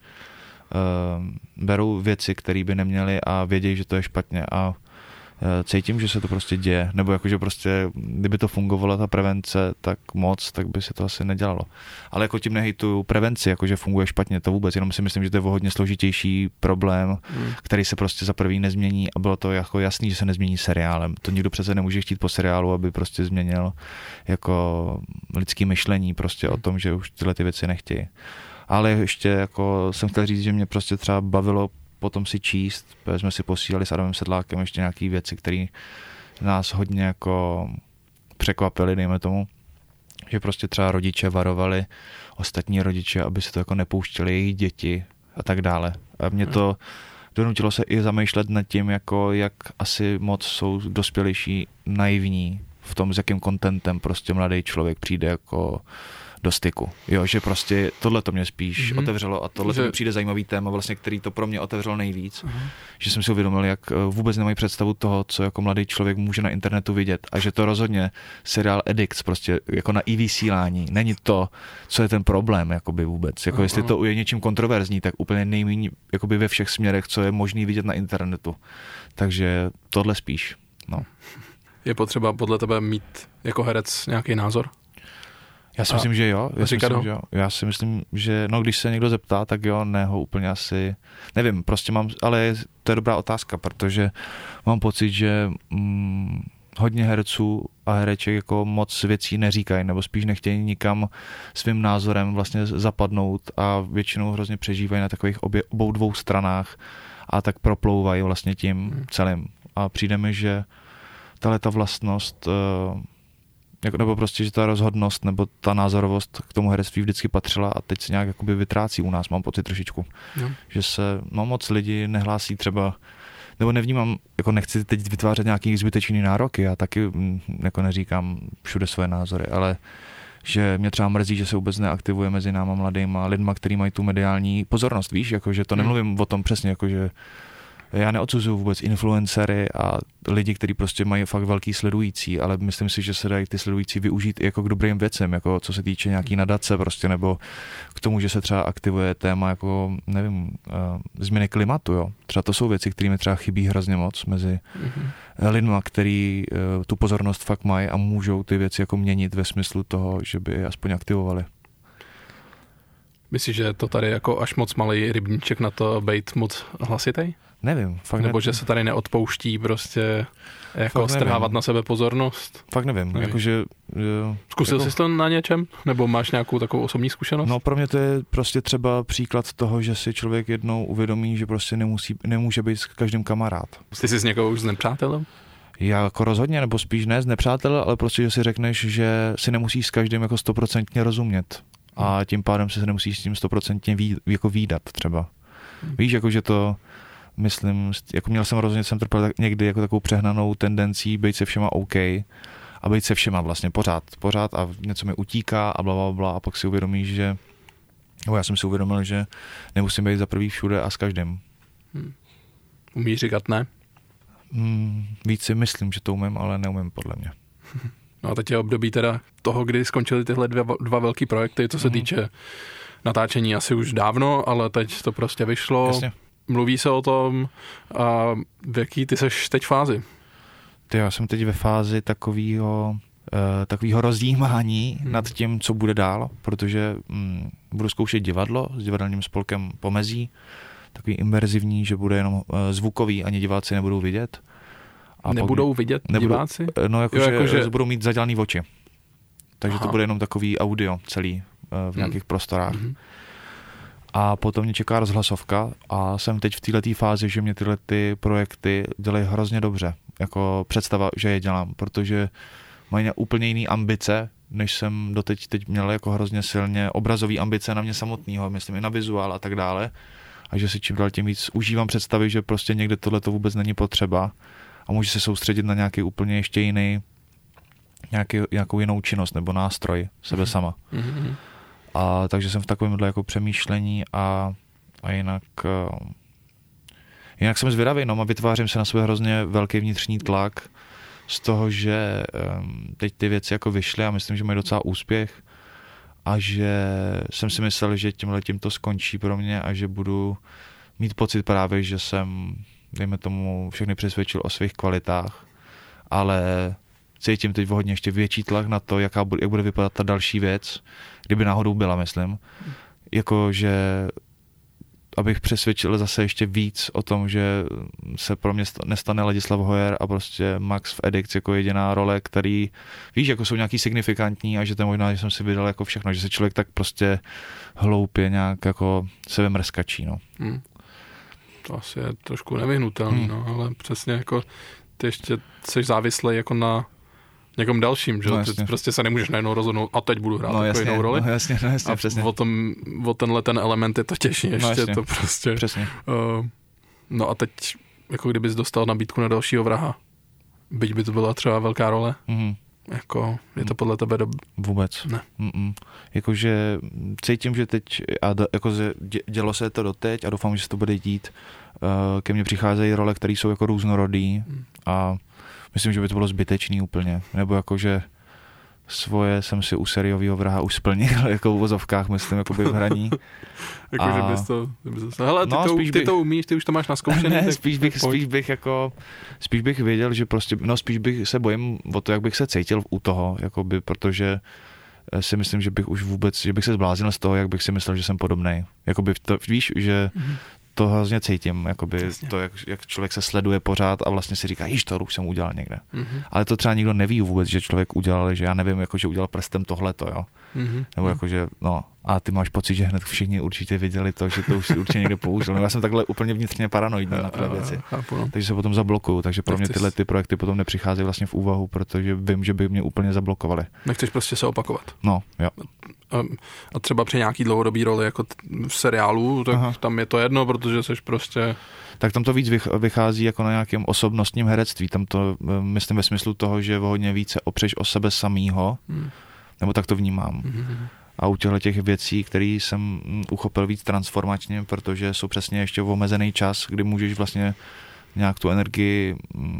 berou věci, které by neměli a vědějí, že to je špatně a cítím, že se to prostě děje, nebo jakože prostě, kdyby to fungovalo ta prevence tak moc, tak by se to asi nedělalo. Ale jako tím nehejtuju prevenci, jakože funguje špatně, to vůbec, jenom si myslím, že to je hodně složitější problém, který se prostě za prvý nezmění a bylo to jako jasný, že se nezmění seriálem. To nikdo přece nemůže chtít po seriálu, aby prostě změnil jako lidský myšlení prostě o tom, že už tyhle ty věci nechtějí. Ale ještě jako jsem chtěl říct, že mě prostě třeba bavilo potom si číst, protože jsme si posílali s Adamem Sedlákem ještě nějaké věci, které nás hodně jako překvapily, dejme tomu, že prostě třeba rodiče varovali ostatní rodiče, aby se to jako nepouštěli jejich děti a tak dále. A mě to donutilo se i zamýšlet nad tím, jako jak asi moc jsou dospělejší naivní v tom, s jakým contentem prostě mladý člověk přijde jako do styku. Jo, že prostě tohle to mě spíš otevřelo a tohle to mi přijde zajímavý téma, vlastně, který to pro mě otevřelo nejvíc. Že jsem si uvědomil, jak vůbec nemají představu toho, co jako mladý člověk může na internetu vidět a že to rozhodně seriál Addicts prostě jako na vysílání není to, co je ten problém jakoby vůbec. Jako jestli to je něčím kontroverzní, tak úplně nejméně jakoby ve všech směrech, co je možný vidět na internetu. Takže tohle spíš. No. Je potřeba podle tebe mít jako herec nějaký názor? Já si myslím, že jo. Já si myslím, že no, když se někdo zeptá, tak jo, ne ho úplně asi, nevím, prostě mám, ale to je dobrá otázka, protože mám pocit, že hodně herců a hereček jako moc věcí neříkají, nebo spíš nechtějí nikam svým názorem vlastně zapadnout a většinou hrozně přežívají na takových obou dvou stranách a tak proplouvají vlastně tím celým. A přijde mi, že ta vlastnost nebo prostě, že ta rozhodnost nebo ta názorovost k tomu herectví vždycky patřila a teď se nějak jakoby vytrácí u nás, mám pocit trošičku. Že se moc lidi nehlásí třeba, nebo nevnímám, jako nechci teď vytvářet nějaký zbytečný nároky, já taky jako neříkám všude svoje názory, ale že mě třeba mrzí, že se vůbec neaktivuje mezi náma mladýma lidma, kteří mají tu mediální pozornost, víš, jakože to nemluvím o tom přesně, jakože já neodsuzuju vůbec influencery a lidi, kteří prostě mají fakt velký sledující, ale myslím si, že se dají ty sledující využít i jako k dobrým věcem, jako co se týče nějaký nadace prostě, nebo k tomu, že se třeba aktivuje téma jako, nevím, změny klimatu, jo. Třeba to jsou věci, které mi třeba chybí hrozně moc mezi lidma, který tu pozornost fakt mají a můžou ty věci jako měnit ve smyslu toho, že by je aspoň aktivovali. Myslíš, že to tady jako až moc malý rybníček na to být moc hlasitej? Nevím, fakt nebo že se tady neodpouští prostě jako strhávat na sebe pozornost? Fakt nevím. Jakože, zkusil jsi to na něčem? Nebo máš nějakou takovou osobní zkušenost? No pro mě to je prostě třeba příklad toho, že si člověk jednou uvědomí, že prostě nemůže být s každým kamarád. Ty jsi s někoho už znepřátelem? Já jako rozhodně, nebo spíš ne znepřátel, ale prostě, že si řekneš, že si nemusíš s každým jako 100% rozumět. A tím pádem se nemusíš s tím 100% jako výdat třeba. Víš, jako že to myslím, jako měl jsem rozhodně, jsem trpěl někdy jako takovou přehnanou tendencí být se všema OK a být se všema vlastně pořád a něco mi utíká a blablabla a pak si uvědomíš, že já jsem si uvědomil, že nemusím být za prvý všude a s každým. Umíš říkat ne? Víc si myslím, že to umím, ale neumím podle mě. No a teď je období teda toho, kdy skončily tyhle dva velký projekty, co se týče natáčení asi už dávno, ale teď to prostě vyšlo. Jasně. Mluví se o tom a v jaký ty seš teď fázi? Já jsem teď ve fázi takového rozdímání nad tím, co bude dál, protože budu zkoušet divadlo s divadelním spolkem Pomezí, takový imerzivní, že bude jenom zvukový, ani diváci nebudou vidět. A nebudou vidět diváci? No jakože budou mít zadělaný oči. Takže to bude jenom takový audio celý v nějakých prostorách. A potom mě čeká rozhlasovka a jsem teď v této fázi, že mě tyhle ty projekty dělají hrozně dobře. Jako představa, že je dělám, protože mají úplně jiný ambice, než jsem doteď měl jako hrozně silně obrazový ambice na mě samotného, myslím i na vizuál a tak dále. A že si čím dál tím víc užívám představy, že prostě někde tohle to vůbec není potřeba a můžu se soustředit na nějaký úplně ještě jiný, nějakou jinou činnost nebo nástroj sebe sama. A takže jsem v takovémhle jako přemýšlení a jinak jsem zvědavý, no a vytvářím se na svůj hrozně velký vnitřní tlak z toho, že teď ty věci jako vyšly a myslím, že mají docela úspěch a že jsem si myslel, že tímhletím to skončí pro mě a že budu mít pocit právě, že jsem, dejme tomu, všechny přesvědčil o svých kvalitách, ale cítím teď hodně ještě větší tlak na to, jak bude vypadat ta další věc, kdyby náhodou byla, myslím. Jakože abych přesvědčil zase ještě víc o tom, že se pro mě nestane Ladislav Hojer a prostě Max v Edict jako jediná role, který, víš, jako jsou nějaký signifikantní a že to možná, že jsem si vydal jako všechno, že se člověk tak prostě hloupě nějak jako sebe mrskačí, no. To asi je trošku nevyhnutelný, no, ale přesně jako ty ještě jsi závislý jako na někom dalším, že? No, ty prostě se nemůžeš najednou rozhodnout a teď budu hrát takovou jinou roli. No jasně, a přesně. O tenhle ten element je to těžší ještě, jasně. to prostě. Přesně. No a teď, jako kdybys dostal nabídku na dalšího vraha, byť by to byla třeba velká role, jako je to podle tebe Vůbec. Ne. Jakože cítím, že teď, jako dělo se to doteď a doufám, že se to bude dít, ke mně přicházejí role, které jsou jako různorodý a myslím, že by to bylo zbytečný úplně, nebo jakože svoje jsem si u sériového vraha už splnil, jako v uvozovkách, myslím, jako by v hraní. Jakože bys to... Hele, ty to umíš, ty už to máš naskoušený. Ne, spíš bych věděl, že prostě, spíš bych se bojím o to, jak bych se cítil u toho, jakoby, protože si myslím, že bych už vůbec, že bych se zbláznil z toho, jak bych si myslel, že jsem podobnej. Jakoby víš, že to hrozně cítím, jakoby to, jak člověk se sleduje pořád a vlastně si říká, to už jsem udělal někde. Ale to třeba nikdo neví vůbec, že člověk udělal, že já nevím, jako, že udělal prstem tohleto, jo. Nebo jakože, a ty máš pocit, že hned všichni určitě viděli to, že to už si určitě někde použil. Já jsem takhle úplně vnitřně paranoidní na tyhle věci. Takže se potom zablokuju, takže pro mě tyhle ty projekty potom nepřicházejí vlastně v úvahu, protože vím, že by mě úplně zablokovali. Nechceš prostě se opakovat. No, jo. A třeba při nějaký dlouhodobý roli jako v seriálu, tak tam je to jedno, protože jsi prostě... Tak tam to víc vychází jako na nějakém osobnostním herectví. Tam to myslím ve smyslu toho, že hodně více opřeš o sebe samýho, nebo tak to vnímám. A u těch věcí, které jsem uchopil víc transformačně, protože jsou přesně ještě omezený čas, kdy můžeš vlastně nějak tu energii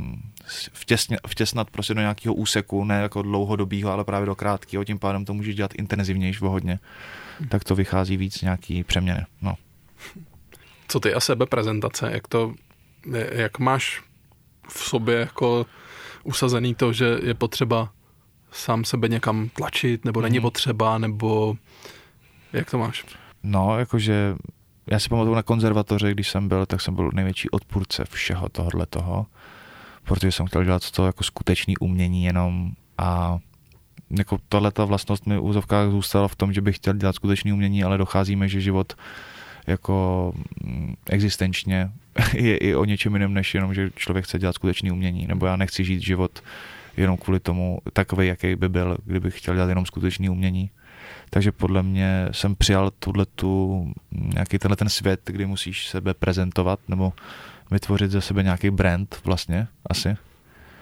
vtěsnat prostě do nějakého úseku, ne jako dlouhodobýho, ale právě do krátkého, tím pádem to můžeš dělat intenzivnější hodně. Tak to vychází víc nějaký přeměny. No. Co ty a sebeprezentace, jak máš v sobě jako usazený to, že je potřeba sám sebe někam tlačit, nebo není potřeba, nebo jak to máš? No, jakože já si pamatuju na konzervatoři, když jsem byl, tak jsem byl největší odpůrce všeho tohoto, protože jsem chtěl dělat to jako skutečný umění jenom a jako tahleta vlastnost mi v úzovkách zůstala v tom, že bych chtěl dělat skutečný umění, ale docházíme, že život jako existenčně je i o něčem jiném, než jenom, že člověk chce dělat skutečný umění, nebo já nechci žít život jenom kvůli tomu takovej, jaký by byl, kdybych chtěl dělat jenom skutečný umění. Takže podle mě jsem přijal nějaký ten svět, kdy musíš sebe prezentovat nebo vytvořit ze sebe nějaký brand vlastně asi.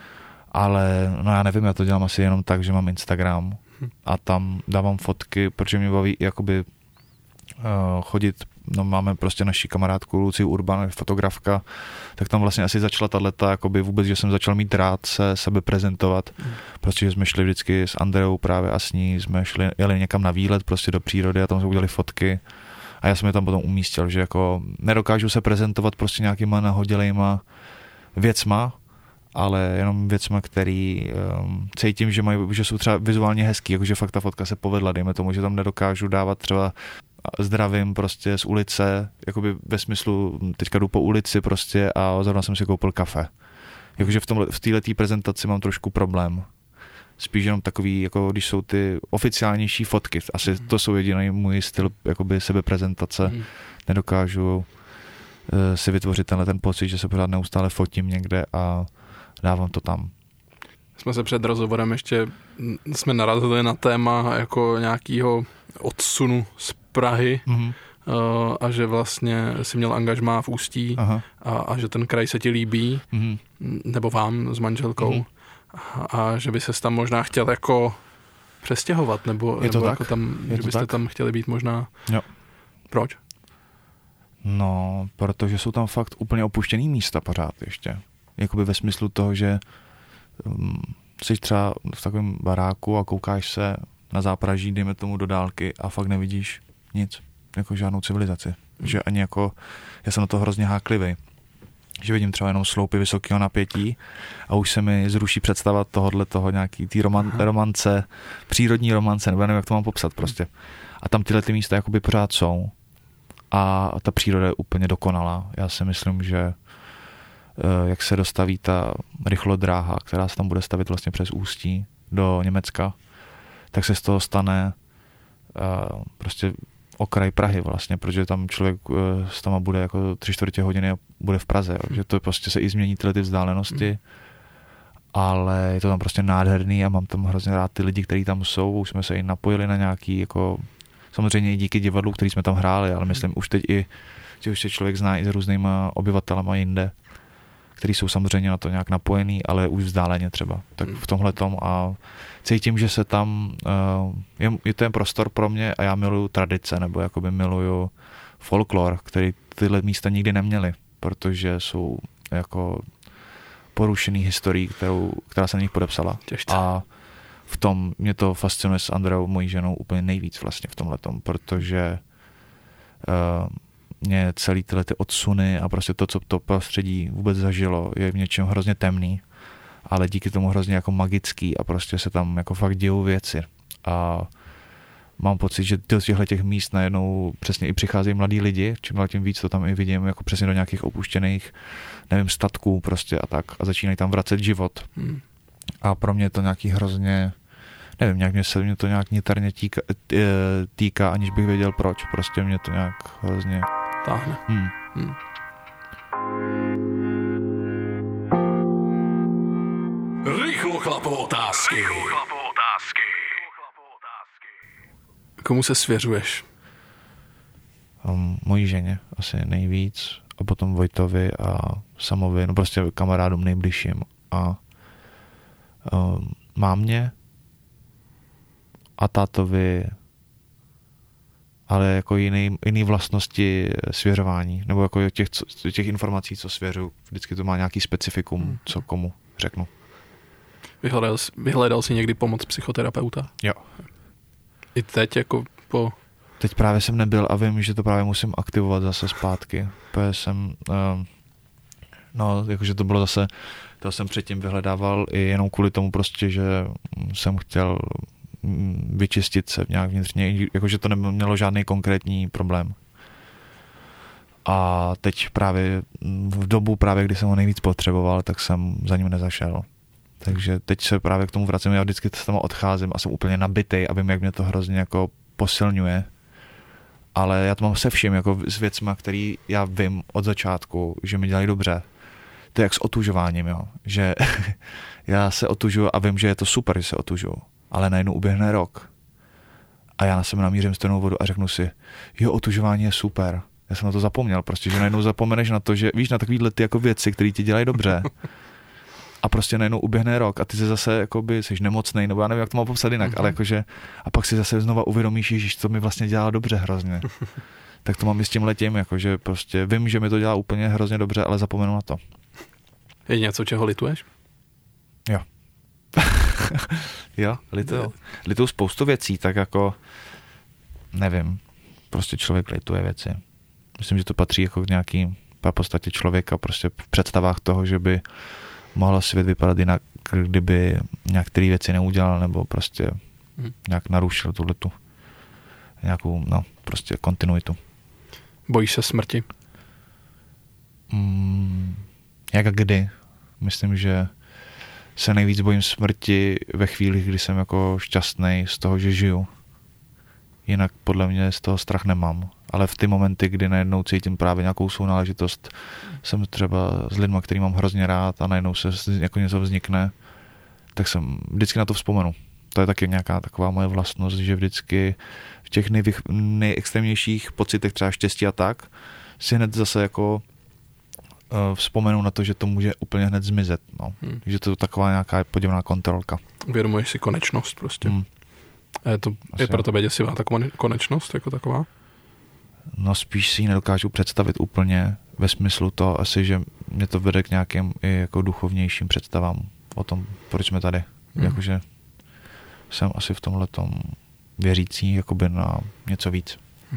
Ale no já nevím, já to dělám asi jenom tak, že mám Instagram a tam dávám fotky, protože mě baví jakoby chodit, no máme prostě naši kamarádku Luci Urban, fotografka, tak tam vlastně asi začala tato jakoby vůbec, že jsem začal mít rád se sebe prezentovat, protože jsme šli vždycky s Andreou právě a s ní jsme jeli někam na výlet prostě do přírody a tam jsme udělali fotky a já jsem je tam potom umístil, že jako nedokážu se prezentovat prostě nějakýma nahodilejma věcma, ale jenom věcma, který cítím, že jsou třeba vizuálně hezký, jakože fakt ta fotka se povedla, dejme tomu, že tam nedokážu dávat třeba zdravím prostě z ulice, jakoby ve smyslu, teďka jdu po ulici prostě a zrovna jsem si koupil kafe. Jakože v této prezentaci mám trošku problém. Spíš jenom takový, jako když jsou ty oficiálnější fotky, asi to jsou jediný můj styl jakoby sebeprezentace. Nedokážu si vytvořit ten pocit, že se pořád neustále fotím někde a dávám to tam. Jsme se před rozhovorem ještě narazili na téma jako nějakého odsunu z Prahy a že vlastně si měl angažmá v Ústí a že ten kraj se ti líbí, nebo vám s manželkou a že by ses tam možná chtěl jako přestěhovat, nebo jako tam, že byste tam chtěli být možná. Jo. Proč? No, protože jsou tam fakt úplně opuštěný místa pořád ještě. Jakoby ve smyslu toho, že jsi třeba v takovém baráku a koukáš se na zápraží, dejme tomu do dálky a fakt nevidíš nic, jako žádnou civilizaci. Že ani jako, já jsem na to hrozně háklivý, že vidím třeba jenom sloupy vysokého napětí a už se mi zruší představa toho nějaký tý romance, přírodní romance, nebo nevím, jak to mám popsat prostě. A tam tyhle ty místa jakoby pořád jsou a ta příroda je úplně dokonalá. Já si myslím, že jak se dostaví ta rychlodráha, která se tam bude stavit vlastně přes Ústí do Německa, tak se z toho stane prostě okraj Prahy vlastně, protože tam člověk s tam bude jako 3/4 hodiny a bude v Praze, jo. Že to prostě se i změní tyhle ty vzdálenosti, ale je to tam prostě nádherný a mám tam hrozně rád ty lidi, kteří tam jsou, už jsme se i napojili na nějaký jako, samozřejmě i díky divadlu, který jsme tam hráli, ale myslím už teď i, že už se člověk zná i s různýma obyvatelama jinde, který jsou samozřejmě na to nějak napojený, ale už vzdáleně třeba. Tak v tomhletom a cítím, že se tam, je ten prostor pro mě a já miluju tradice, nebo jakoby miluju folklor, který tyhle místa nikdy neměly, protože jsou jako porušený historií, která se na nich podepsala. Těžce. A v tom mě to fascinuje s Andreou, mojí ženou, úplně nejvíc vlastně v tomhletom, protože mě celý tyhle ty odsuny a prostě to, co to prostředí vůbec zažilo, je v něčem hrozně temný, ale díky tomu hrozně jako magický a prostě se tam jako fakt dějou věci. A mám pocit, že do těch míst najednou přesně i přicházejí mladí lidi, čím dál tím víc to tam i vidím, jako přesně do nějakých opuštěných, nevím, statků prostě a tak a začínají tam vracet život. A pro mě je to nějaký hrozně, nevím, nějak mě to nějak niterně týká, aniž bych věděl proč, prostě mě to nějak hrozně táhne. Rychlochlapo otázky. Komu se svěřuješ? Mojí ženě asi nejvíc a potom Vojtovi a Samovi, no prostě kamarádům nejbližším a mámě a tátovi, ale jako jiný vlastnosti svěřování, nebo jako těch informací, co svěřu, vždycky to má nějaký specifikum, co komu řeknu. Vyhledal jsi někdy pomoc psychoterapeuta? Jo. I teď jako po... Teď právě jsem nebyl a vím, že to právě musím aktivovat zase zpátky. Protože jsem, jakože to bylo zase, to jsem předtím vyhledával i jenom kvůli tomu prostě, že jsem chtěl vyčistit se nějak vnitřně, jakože to nemělo žádný konkrétní problém. A teď právě v dobu, kdy jsem ho nejvíc potřeboval, tak jsem za ním nezašel. Takže teď se právě k tomu vracím, já vždycky s tomu odcházím a jsem úplně nabitej a vím, jak mě to hrozně jako posilňuje. Ale já to mám se vším, jako s věcma, který já vím od začátku, že mi dělají dobře. To je jak s otužováním, jo. Že já se otužuju a vím, že je to super, že se otužuju. Ale najednou uběhne rok. A já na sebe namířím studenou vodu a řeknu si, jo, otužování je super. Já jsem na to zapomněl, prostě, že najednou zapomeneš na to, že víš, na takovýhle ty jako věci, které ti dělají dobře. a prostě najednou uběhne rok a ty se zase jakoby jsi nemocnej, nebo já nevím, jak to mám popsat jinak, ale jakože a pak si zase znova uvědomíš, že to mi vlastně dělá dobře hrozně. Tak to mám i s tím letím, jakože prostě vím, že mi to dělá úplně hrozně dobře, ale zapomenu na to. Je něco, čeho lituješ? Jo. Jo, lituju spoustu věcí, tak jako nevím, prostě člověk lituje věci. Myslím, že to patří jako k nějaký podstatě člověka prostě v představách toho, že by mohl svět vypadat jinak, kdyby některé věci neudělal nebo prostě nějak narušil tuhletu nějakou, prostě kontinuitu. Bojíš se smrti? Jak a kdy? Myslím, že se nejvíc bojím smrti ve chvíli, kdy jsem jako šťastný z toho, že žiju. Jinak podle mě z toho strach nemám. Ale v ty momenty, kdy najednou cítím právě nějakou sounáležitost, jsem třeba s lidmi, který mám hrozně rád a najednou se jako něco vznikne, tak jsem vždycky na to vzpomenu. To je taky nějaká taková moje vlastnost, že vždycky v těch nejextrémnějších pocitech třeba štěstí a tak si hned zase jako vzpomenu na to, že to může úplně hned zmizet. No. Že to je taková nějaká podivná kontrolka. Uvědomuješ si konečnost prostě. Je pro tebe děsivá ta konečnost jako taková? No spíš si ji nedokážu představit úplně ve smyslu to asi, že mě to vede k nějakým i jako duchovnějším představám o tom, proč jsme tady. Jakože jsem asi v tomhletom věřící jakoby na něco víc.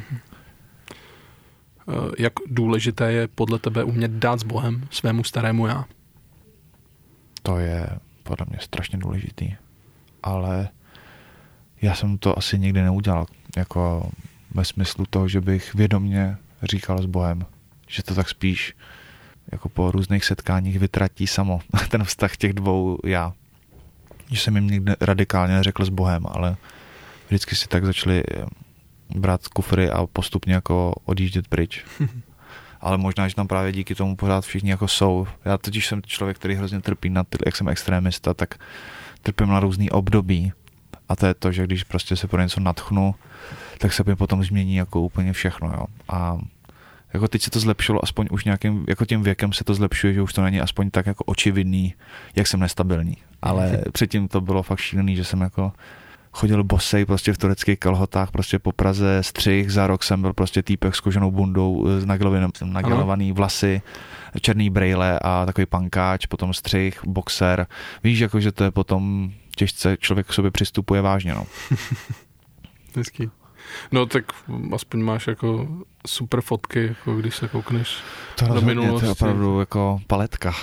Jak důležité je podle tebe umět dát s Bohem svému starému já? To je podle mě strašně důležitý. Ale já jsem to asi nikdy neudělal. Jako ve smyslu toho, že bych vědomě říkal s Bohem. Že to tak spíš jako po různých setkáních vytratí samo. Ten vztah těch dvou já. Že jsem jim nikdy radikálně neřekl s Bohem, ale vždycky si tak začali brát kufry a postupně jako odjíždět pryč. Ale možná, že tam právě díky tomu pořád všichni jako jsou. Já totiž jsem člověk, který hrozně trpí na ty, jak jsem extrémista, tak trpím na různý období. A to je to, že když prostě se pro něco nadchnu, tak se mi potom změní jako úplně všechno. Jo. A jako teď se to zlepšilo, aspoň už nějakým, jako tím věkem se to zlepšuje, že už to není aspoň tak jako očividný, jak jsem nestabilní. Ale předtím to bylo fakt šílený, že jsem jako chodil bosej prostě v tureckých kalhotách, prostě po Praze střih, za rok jsem byl prostě týpek s koženou bundou, nagelovaný vlasy, černý brejle a takový pankáč, potom střih, boxer. Víš, jako, že to je potom těžce člověk k sobě přistupuje vážně, no. Hezký. No tak aspoň máš jako super fotky, jako když se koukneš do minulosti. To je opravdu jako paletka.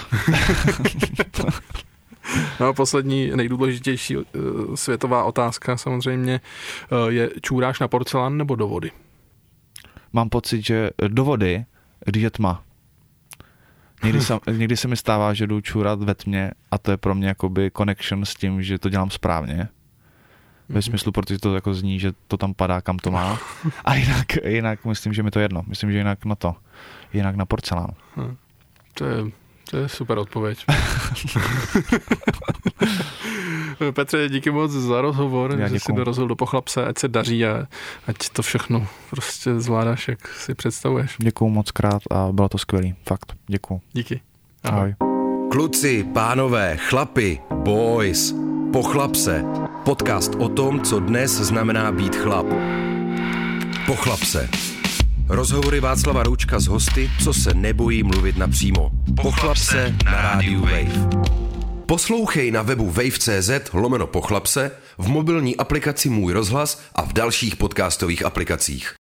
No a poslední nejdůležitější světová otázka samozřejmě je, čůráš na porcelán nebo do vody? Mám pocit, že do vody, když je tma. Někdy se mi stává, že jdu čůrat ve tmě a to je pro mě jakoby connection s tím, že to dělám správně. Ve smyslu, protože to jako zní, že to tam padá, kam to má. A jinak myslím, že mi to jedno. Myslím, že jinak na porcelán. To je super odpověď. Petře, díky moc za rozhovor, že jsi dorazil do Pochlapse, ať se daří a ať to všechno prostě zvládáš, jak si představuješ. Děkuju moc krát a bylo to skvělý, fakt, děkuju. Díky. Ahoj. Kluci, pánové, chlapi, boys, Pochlapse, podcast o tom, co dnes znamená být chlap. Pochlapse. Rozhovory Václava Roučka s hosty, co se nebojí mluvit napřímo. Pochlapse na rádiu Wave. Poslouchej na webu wave.cz/Pochlapse, v mobilní aplikaci Můj rozhlas a v dalších podcastových aplikacích.